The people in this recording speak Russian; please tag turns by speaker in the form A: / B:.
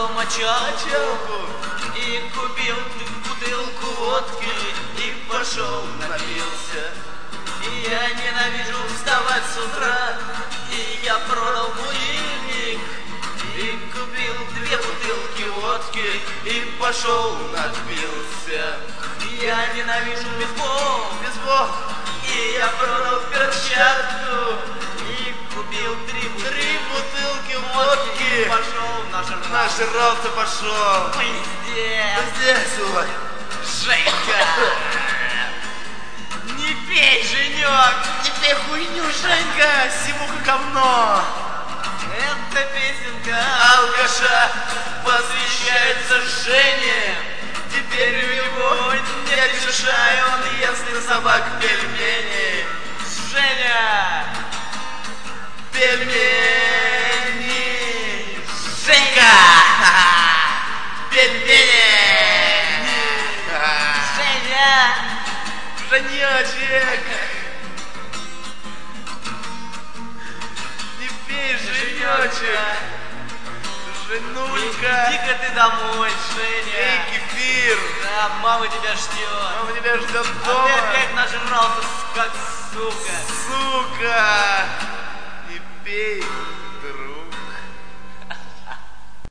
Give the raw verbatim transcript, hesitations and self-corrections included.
A: продал мочалку и купил бутылку водки и пошел напился. И я ненавижу вставать с утра, и я продал будильник и купил две бутылки водки и пошел напился. И я ненавижу бейсбол, бейсбол, и я продал перчатку и купил три бутылки,
B: три бутылки водки.
A: Пошел нажрался.
B: Нажрался пошел.
A: Пиздец.
B: Здесь вот.
A: Женька. Не пей, Женек.
B: Не пей хуйню, Женька. Сивуха говно.
A: Эта песенка
B: Алкаша
A: посвящается Жене. Теперь у него нет душа, и он ест из собак пельмени. Женя!
B: пельмени.
A: Женька!
B: Пельмени.
A: Женя!
B: Женечек. Не пей, Женечек. Женулька.
A: Иди-ка ты домой, Женя.
B: Эй, кефир.
A: Да, мама тебя ждет.
B: Мама тебя ждет
A: А
B: дома.
A: ты опять нажрался, как сука.
B: Сука. Не пей.